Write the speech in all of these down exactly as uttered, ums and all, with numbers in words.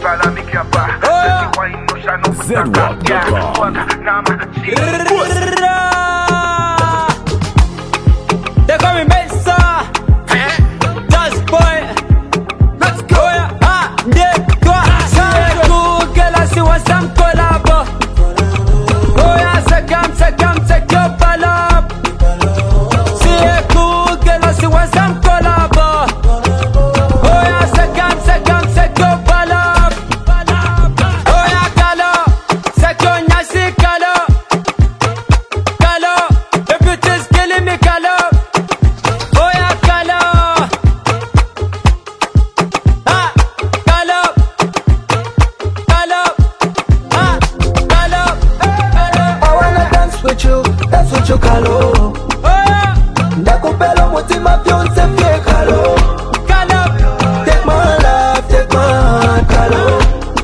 zed wap dot com. They call me Mesa, Dust Boy. Let's go. Ah, they go. C'est cool que la si was some collabo. Oh yeah, c'est comme, c'est comme, c'est que balop. C'est cool que la si was some collabo. Oh yeah, c'est comme, c'est comme, c'est que balop. Oh yeah, calo, c'est qu'on y a si calo, calo. Le but est qu'il est mi calo. That's what you call it. Ndakupelo mutima vyonse vye kalo. Take my life, take my kalo.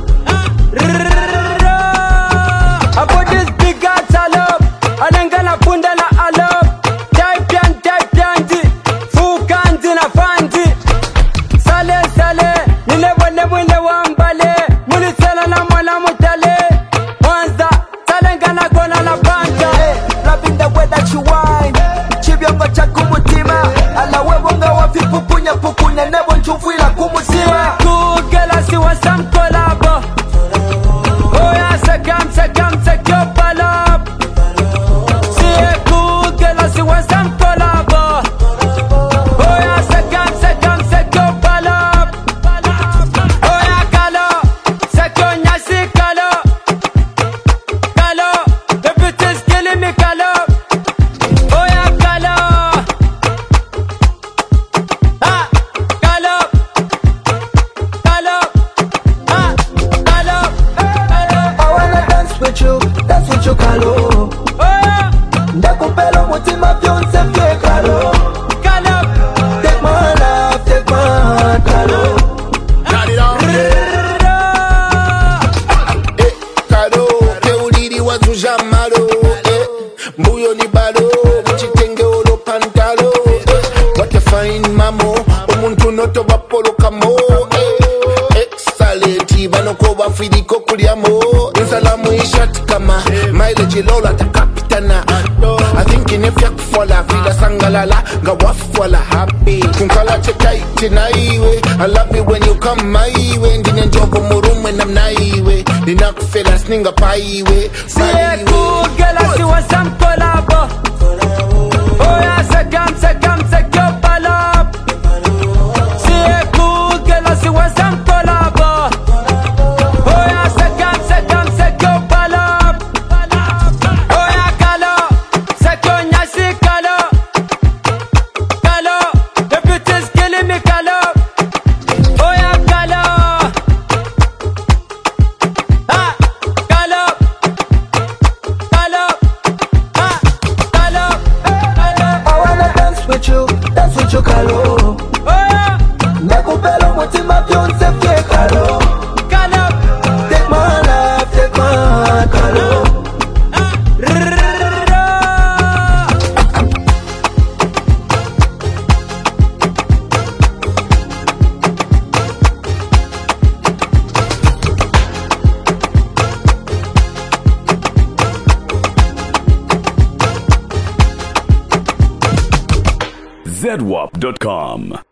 I put this big guts all up. Anengana punda na alop. Type yan, type yanti. Fukanti na fanti. Sale, sale. Nilevo nevo nevo ambale. Mulisela na mwala mutale. Wanza, salengana kona na banja. Loving the way that you whine. Chibyongo cha kumutima. Ala webonga wa vipupunya pukunya. Nebo nchufwila kumusima. Kugela si wa some collabo. Oh yeah, c'est comme, c'est comme, c'est que balop. C'est kugela si wa some collabo. Oh yeah, c'est comme, c'est comme, c'est que balop. Oh yeah, calo, c'est qu'on y a si calo. Calo, le but est qu'il est mi calo. Oh yeah, calo. Ah, calo. Calo. Ah, calo. I wanna dance with you. That's what you call it. Oh yeah, Ndakupelo mutima vyonse vye kalo. calo. Take my life, take my kalo. Kado, ke uliri wazuja malo eh. Mbuyo ni balo, mchitenge olo pantalo eh. What you find mamo, omuntu noto bapolo kamo eh. Exaleti, banoko bafidiko kuliamo. Insalamu ishat kama, mileage lola ta kapitana. I think in if yak fola, fila sangalala, ga wafwala happy. Kunkala chetaiti na iwe, I love it when you come my way. Ndine njogo murumu when I'm naiwe. Ninakufela sninga paiwe. C'est cool que la si was some collabo. Oh yeah, c'est comme, c'est comme, c'est que balop. C'est cool que la si was some collabo. Oh yeah, c'est comme, c'est comme, c'est que balop. Oh yeah, calo, c'est qu'on y a si calo. Calo, le but est qu'il est mi calo. Oh yeah, calo. Ah, calo. Calo. Ah, calo. I wanna dance with you. That's what you call it. Oh yeah, Ndakupelo mutima vyonse vye kalo. calo. Take my life, take my kalo. zed wap dot com.